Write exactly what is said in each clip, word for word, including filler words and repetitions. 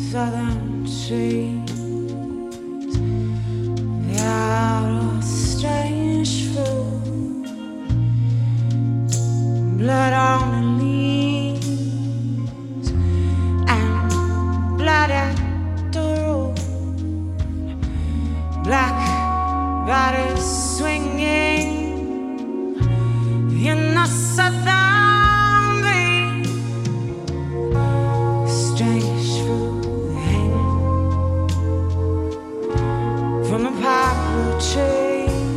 southern trees, they are all strange food, blood on the leaves and blood at the road, black bodies swinging in the southern breeze, strange fruit hanging from the poplar tree.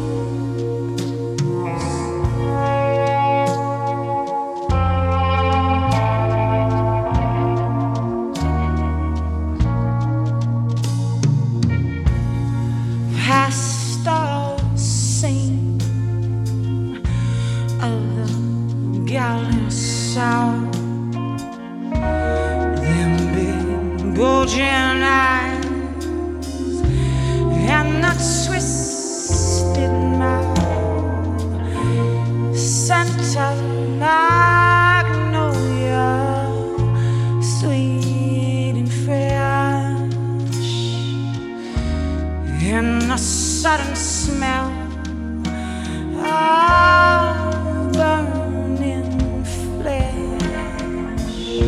Pastors sing of the gallant South, them big bulging eyes and the twisted mouth, scent of magnolia, sweet and fresh, and the sudden smell of burning flesh.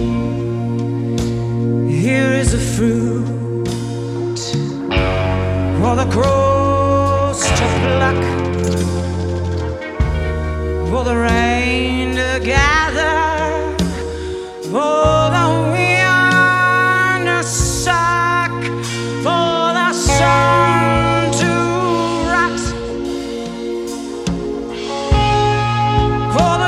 Here is a fruit for the crows to pluck, for the rain to gather, for the wind to suck, for the sun to rot, for the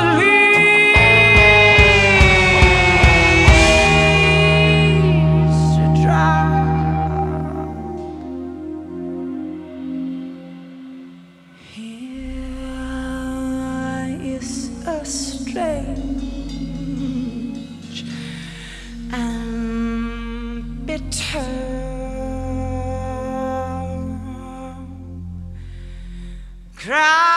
leaves to drop. Here is a strange and bitter cry.